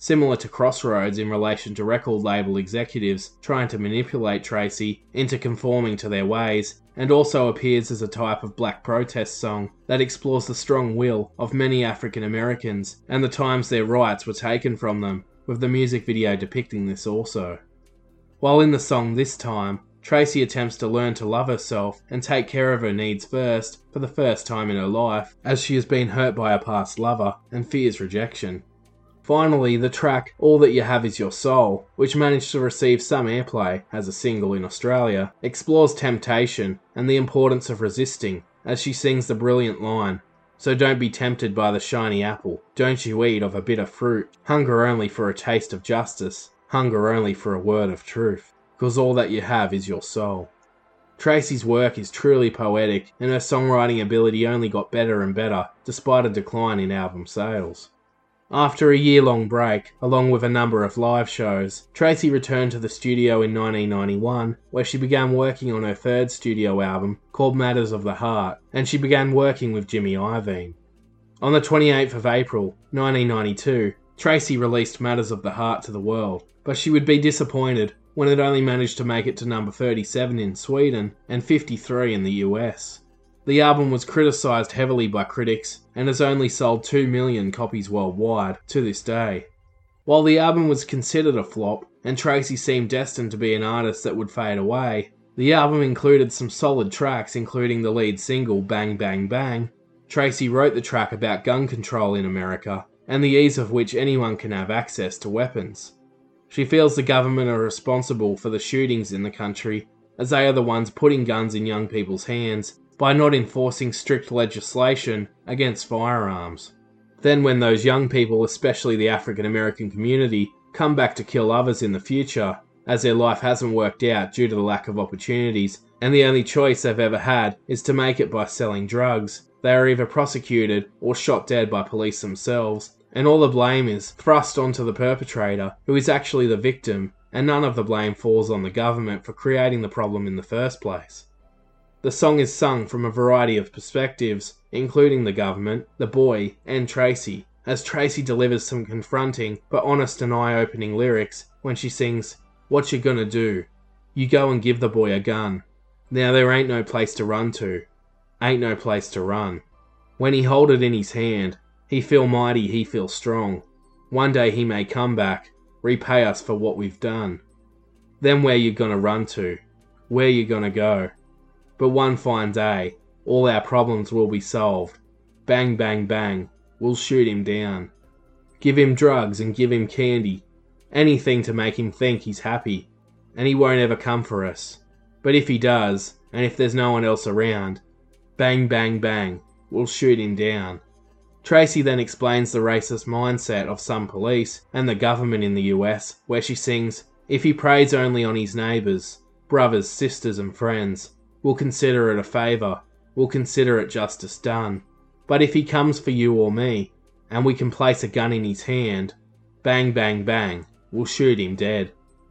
similar to Crossroads in relation to record label executives trying to manipulate Tracy into conforming to their ways, and also appears as a type of black protest song that explores the strong will of many African Americans and the times their rights were taken from them, with the music video depicting this also. While in the song This Time, Tracy attempts to learn to love herself and take care of her needs first for the first time in her life, as she has been hurt by a past lover and fears rejection. Finally, the track All That You Have Is Your Soul, which managed to receive some airplay as a single in Australia, explores temptation and the importance of resisting, as she sings the brilliant line, "So don't be tempted by the shiny apple, don't you eat of a bitter fruit, hunger only for a taste of justice, hunger only for a word of truth, 'cause all that you have is your soul." Tracy's work is truly poetic, and her songwriting ability only got better and better, despite a decline in album sales. After a year-long break, along with a number of live shows, Tracy returned to the studio in nineteen ninety-one, where she began working on her third studio album, called Matters of the Heart, and she began working with Jimmy Iovine. On the twenty-eighth of April, nineteen ninety-two, Tracy released Matters of the Heart to the world, but she would be disappointed when it only managed to make it to number thirty-seven in Sweden and fifty-three in the U S. The album was criticised heavily by critics and has only sold two million copies worldwide to this day. While the album was considered a flop and Tracy seemed destined to be an artist that would fade away, the album included some solid tracks, including the lead single Bang Bang Bang. Tracy wrote the track about gun control in America and the ease of which anyone can have access to weapons. She feels the government are responsible for the shootings in the country, as they are the ones putting guns in young people's hands by not enforcing strict legislation against firearms. Then when those young people, especially the African American community, come back to kill others in the future, as their life hasn't worked out due to the lack of opportunities, and the only choice they've ever had is to make it by selling drugs, they are either prosecuted or shot dead by police themselves, and all the blame is thrust onto the perpetrator, who is actually the victim, and none of the blame falls on the government for creating the problem in the first place. The song is sung from a variety of perspectives, including the government, the boy, and Tracy, as Tracy delivers some confronting but honest and eye-opening lyrics when she sings, "What you gonna do? You go and give the boy a gun. Now there ain't no place to run to. Ain't no place to run. When he hold it in his hand, he feel mighty, he feel strong. One day he may come back, repay us for what we've done. Then where you gonna run to? Where you gonna go? But one fine day, all our problems will be solved. Bang, bang, bang, we'll shoot him down. Give him drugs and give him candy. Anything to make him think he's happy. And he won't ever come for us. But if he does, and if there's no one else around, bang, bang, bang, we'll shoot him down." Tracy then explains the racist mindset of some police and the government in the U S, where she sings, "If he preys only on his neighbours, brothers, sisters and friends, we'll consider it a favour, we'll consider it justice done. But if he comes for you or me, and we can place a gun in his hand, bang, bang, bang, we'll shoot him dead."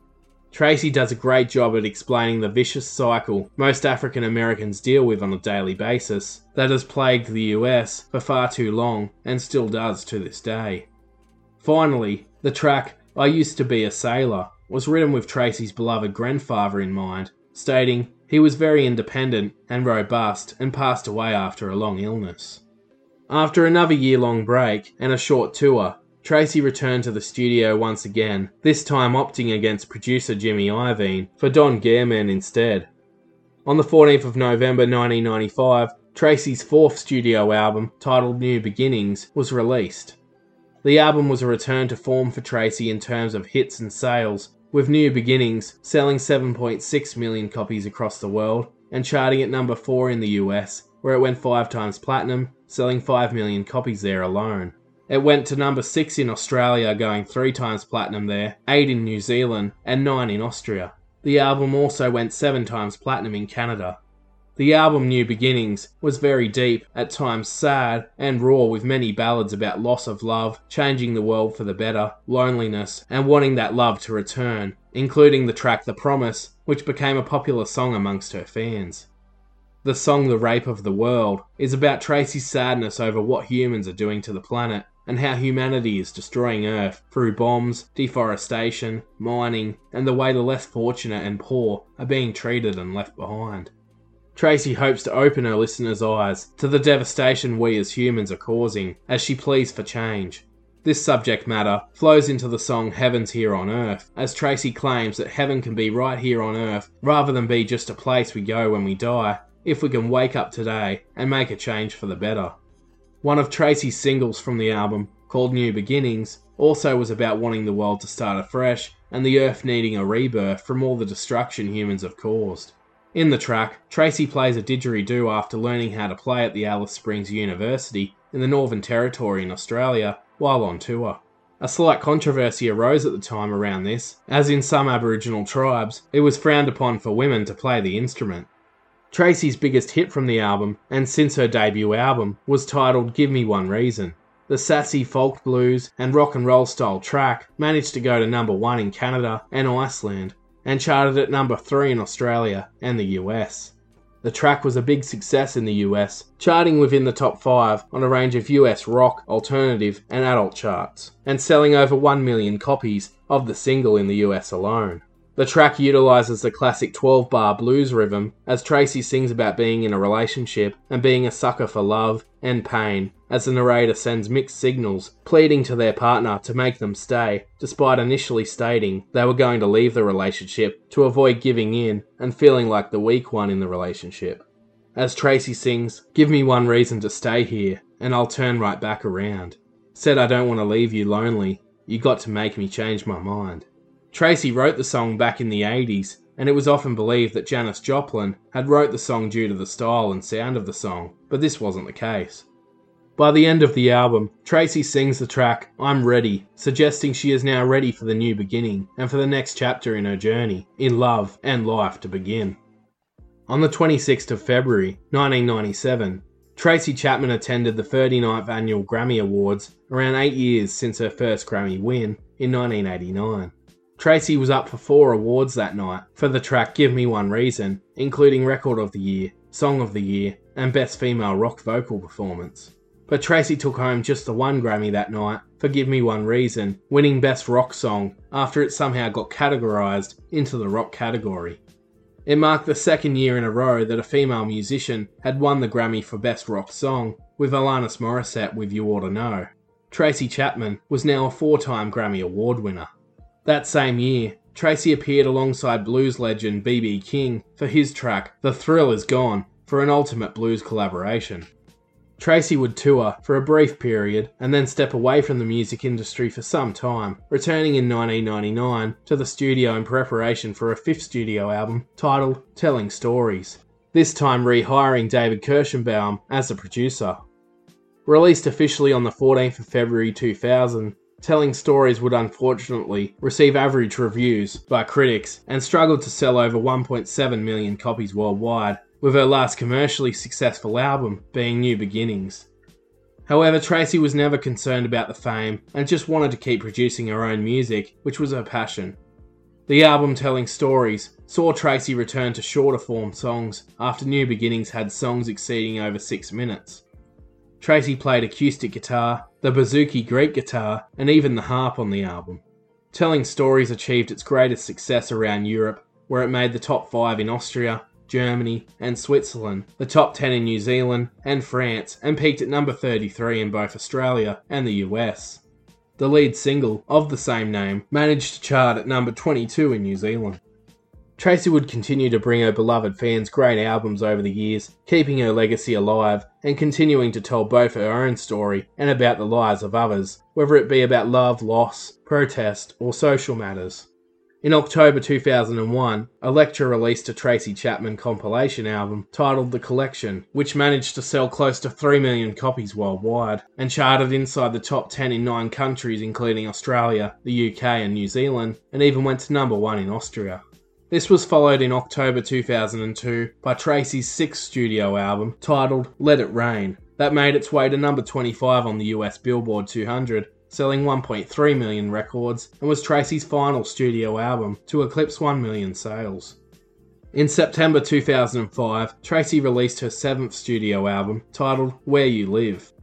Tracy does a great job at explaining the vicious cycle most African Americans deal with on a daily basis that has plagued the U S for far too long and still does to this day. Finally, the track I Used to Be a Sailor was written with Tracy's beloved grandfather in mind, stating he was very independent and robust and passed away after a long illness. After another year-long break and a short tour, Tracy returned to the studio once again, this time opting against producer Jimmy Iovine for Don Gehman instead. On the fourteenth of November nineteen ninety-five, Tracy's fourth studio album, titled New Beginnings, was released. The album was a return to form for Tracy in terms of hits and sales, with New Beginnings selling seven point six million copies across the world and charting at number four in the U S, where it went five times platinum, selling five million copies there alone. It went to number six in Australia, going three times platinum there, eight in New Zealand, and nine in Austria. The album also went seven times platinum in Canada. The album New Beginnings was very deep, at times sad, and raw, with many ballads about loss of love, changing the world for the better, loneliness, and wanting that love to return, including the track The Promise, which became a popular song amongst her fans. The song The Rape of the World is about Tracy's sadness over what humans are doing to the planet, and how humanity is destroying Earth through bombs, deforestation, mining, and the way the less fortunate and poor are being treated and left behind. Tracy hopes to open her listeners' eyes to the devastation we as humans are causing as she pleads for change. This subject matter flows into the song Heaven's Here on Earth, as Tracy claims that heaven can be right here on Earth rather than be just a place we go when we die, if we can wake up today and make a change for the better. One of Tracy's singles from the album, called New Beginnings, also was about wanting the world to start afresh and the Earth needing a rebirth from all the destruction humans have caused. In the track, Tracy plays a didgeridoo after learning how to play at the Alice Springs University in the Northern Territory in Australia while on tour. A slight controversy arose at the time around this, as in some Aboriginal tribes, it was frowned upon for women to play the instrument. Tracy's biggest hit from the album, and since her debut album, was titled Give Me One Reason. The sassy folk blues and rock and roll style track managed to go to number one in Canada and Iceland, and charted at number three in Australia and the U S. The track was a big success in the U S, charting within the top five on a range of U S rock, alternative, and adult charts, and selling over one million copies of the single in the U S alone. The track utilises the classic twelve bar blues rhythm as Tracy sings about being in a relationship and being a sucker for love and pain, as the narrator sends mixed signals pleading to their partner to make them stay, despite initially stating they were going to leave the relationship to avoid giving in and feeling like the weak one in the relationship. As Tracy sings, "Give me one reason to stay here, and I'll turn right back around. Said I don't want to leave you lonely, you got to make me change my mind." Tracy wrote the song back in the eighties, and it was often believed that Janis Joplin had wrote the song due to the style and sound of the song, but this wasn't the case. By the end of the album, Tracy sings the track I'm Ready, suggesting she is now ready for the new beginning and for the next chapter in her journey, in love and life to begin. On the twenty-sixth of February, nineteen ninety-seven, Tracy Chapman attended the thirty-ninth Annual Grammy Awards, around eight years since her first Grammy win in nineteen eighty-nine. Tracy was up for four awards that night for the track Give Me One Reason, including Record of the Year, Song of the Year, and Best Female Rock Vocal Performance. But Tracy took home just the one Grammy that night for Give Me One Reason, winning Best Rock Song after it somehow got categorised into the rock category. It marked the second year in a row that a female musician had won the Grammy for Best Rock Song, with Alanis Morissette with You Oughta Know. Tracy Chapman was now a four-time Grammy Award winner. That same year, Tracy appeared alongside blues legend B B King for his track The Thrill Is Gone for an ultimate blues collaboration. Tracy would tour for a brief period and then step away from the music industry for some time, returning in nineteen ninety-nine to the studio in preparation for a fifth studio album titled Telling Stories, this time rehiring David Kirschenbaum as a producer. Released officially on the fourteenth of February two thousand, Telling Stories would unfortunately receive average reviews by critics and struggled to sell over one point seven million copies worldwide, with her last commercially successful album being New Beginnings. However, Tracy was never concerned about the fame and just wanted to keep producing her own music, which was her passion. The album Telling Stories saw Tracy return to shorter form songs after New Beginnings had songs exceeding over six minutes. Tracy played acoustic guitar, the bouzouki Greek guitar, and even the harp on the album. Telling Stories achieved its greatest success around Europe, where it made the top five in Austria, Germany, and Switzerland, the top ten in New Zealand and France, and peaked at number thirty-three in both Australia and the U S. The lead single, of the same name, managed to chart at number twenty-two in New Zealand. Tracy would continue to bring her beloved fans great albums over the years, keeping her legacy alive and continuing to tell both her own story and about the lives of others, whether it be about love, loss, protest, or social matters. In October two thousand one, Elektra released a Tracy Chapman compilation album titled The Collection, which managed to sell close to three million copies worldwide, and charted inside the top ten in nine countries including Australia, the U K and New Zealand, and even went to number one in Austria. This was followed in October two thousand two by Tracy's sixth studio album titled Let It Rain, that made its way to number twenty-five on the U S Billboard two hundred, selling one point three million records, and was Tracy's final studio album to eclipse one million sales. In September two thousand five, Tracy released her seventh studio album titled Where You Live.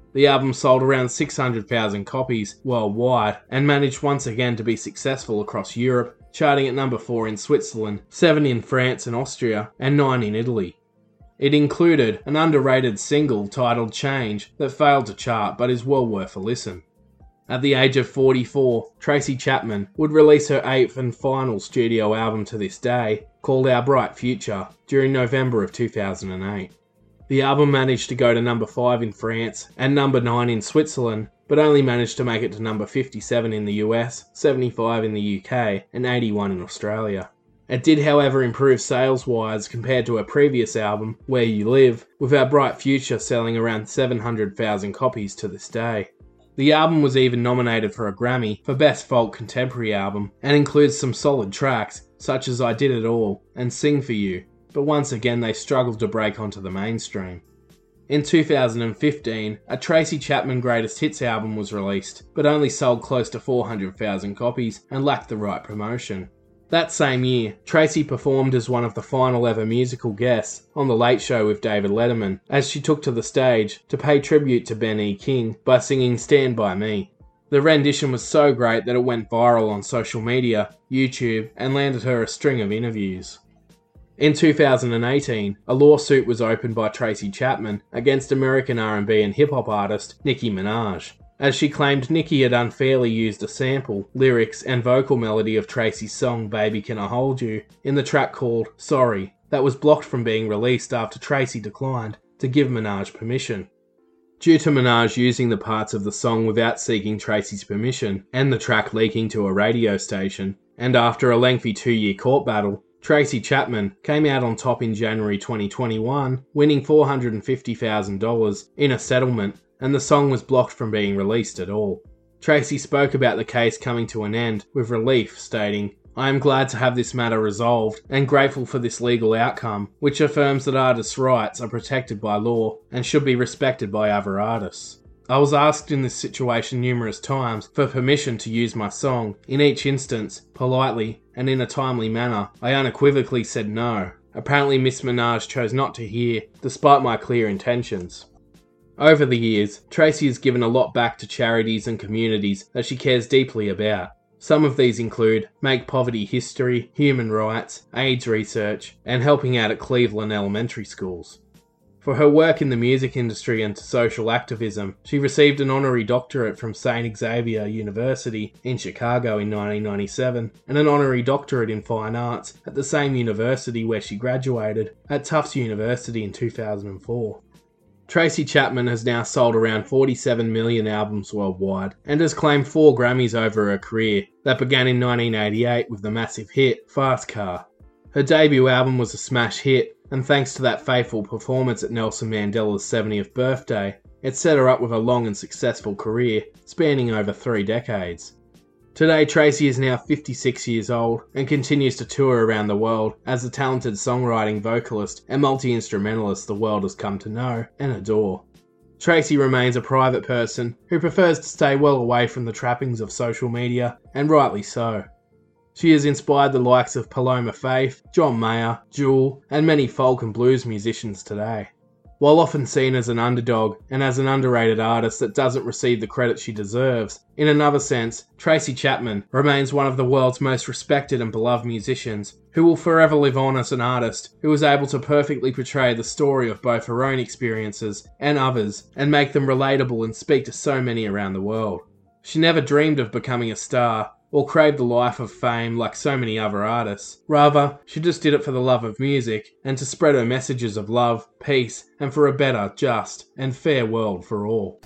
The album sold around six hundred thousand copies worldwide and managed once again to be successful across Europe, charting at number four in Switzerland, seven in France and Austria, and nine in Italy. It included an underrated single titled Change that failed to chart but is well worth a listen. At the age of forty-four, Tracy Chapman would release her eighth and final studio album to this day, called Our Bright Future, during November of two thousand eight. The album managed to go to number five in France and number nine in Switzerland, but only managed to make it to number fifty-seven in the U S, seventy-five in the U K, and eighty-one in Australia. It did, however, improve sales-wise compared to her previous album, Where You Live, with Our Bright Future selling around seven hundred thousand copies to this day. The album was even nominated for a Grammy for Best Folk Contemporary Album and includes some solid tracks, such as I Did It All and Sing For You, but once again they struggled to break onto the mainstream. In two thousand fifteen, a Tracy Chapman Greatest Hits album was released, but only sold close to four hundred thousand copies and lacked the right promotion. That same year, Tracy performed as one of the final ever musical guests on The Late Show with David Letterman, as she took to the stage to pay tribute to Ben E. King by singing Stand By Me. The rendition was so great that it went viral on social media, YouTube, and landed her a string of interviews. In two thousand eighteen, a lawsuit was opened by Tracy Chapman against American R and B and hip-hop artist Nicki Minaj, as she claimed Nicki had unfairly used a sample, lyrics, and vocal melody of Tracy's song Baby Can I Hold You in the track called Sorry, that was blocked from being released after Tracy declined to give Minaj permission. Due to Minaj using the parts of the song without seeking Tracy's permission, and the track leaking to a radio station, and after a lengthy two-year court battle, Tracy Chapman came out on top in January twenty twenty-one, winning four hundred fifty thousand dollars in a settlement, and the song was blocked from being released at all. Tracy spoke about the case coming to an end with relief, stating, "I am glad to have this matter resolved and grateful for this legal outcome, which affirms that artists' rights are protected by law and should be respected by other artists. I was asked in this situation numerous times for permission to use my song. In each instance, politely and in a timely manner, I unequivocally said no. Apparently Miss Minaj chose not to hear, despite my clear intentions." Over the years, Tracy has given a lot back to charities and communities that she cares deeply about. Some of these include Make Poverty History, Human Rights, AIDS research, and helping out at Cleveland elementary schools. For her work in the music industry and social activism, she received an honorary doctorate from Saint Xavier University in Chicago in nineteen ninety-seven, and an honorary doctorate in fine arts at the same university where she graduated, at Tufts University in two thousand four. Tracy Chapman has now sold around forty-seven million albums worldwide and has claimed four Grammys over her career that began in nineteen eighty-eight with the massive hit Fast Car. Her debut album was a smash hit, and thanks to that faithful performance at Nelson Mandela's seventieth birthday, it set her up with a long and successful career spanning over three decades. Today, Tracy is now fifty-six years old and continues to tour around the world as the talented songwriting vocalist and multi-instrumentalist the world has come to know and adore. Tracy remains a private person who prefers to stay well away from the trappings of social media, and rightly so. She has inspired the likes of Paloma Faith, John Mayer, Jewel, and many folk and blues musicians today. While often seen as an underdog and as an underrated artist that doesn't receive the credit she deserves, in another sense, Tracy Chapman remains one of the world's most respected and beloved musicians, who will forever live on as an artist who was able to perfectly portray the story of both her own experiences and others, and make them relatable and speak to so many around the world. She never dreamed of becoming a star, or craved the life of fame like so many other artists. Rather, she just did it for the love of music, and to spread her messages of love, peace, and for a better, just, and fair world for all.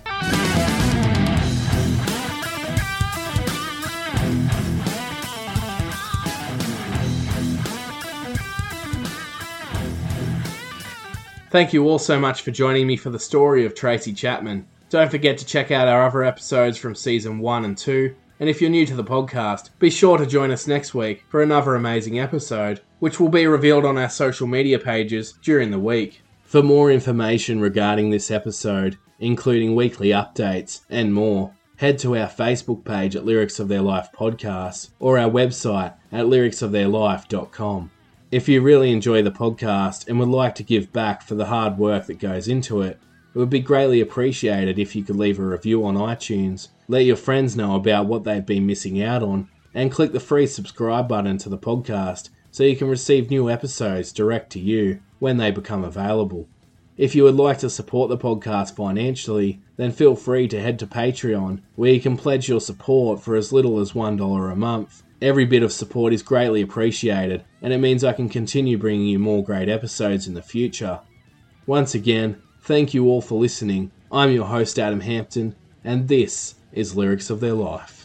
Thank you all so much for joining me for the story of Tracy Chapman. Don't forget to check out our other episodes from season one and two, and if you're new to the podcast, be sure to join us next week for another amazing episode, which will be revealed on our social media pages during the week. For more information regarding this episode, including weekly updates and more, head to our Facebook page at Lyrics of Their Life Podcast or our website at lyrics of their life dot com. If you really enjoy the podcast and would like to give back for the hard work that goes into it, It would be greatly appreciated if you could leave a review on iTunes, let your friends know about what they've been missing out on, and click the free subscribe button to the podcast so you can receive new episodes direct to you when they become available. If you would like to support the podcast financially, then feel free to head to Patreon, where you can pledge your support for as little as one dollar a month. Every bit of support is greatly appreciated, and it means I can continue bringing you more great episodes in the future. Once again, thank you all for listening. I'm your host Adam Hampton, and this is Lyrics of Their Life.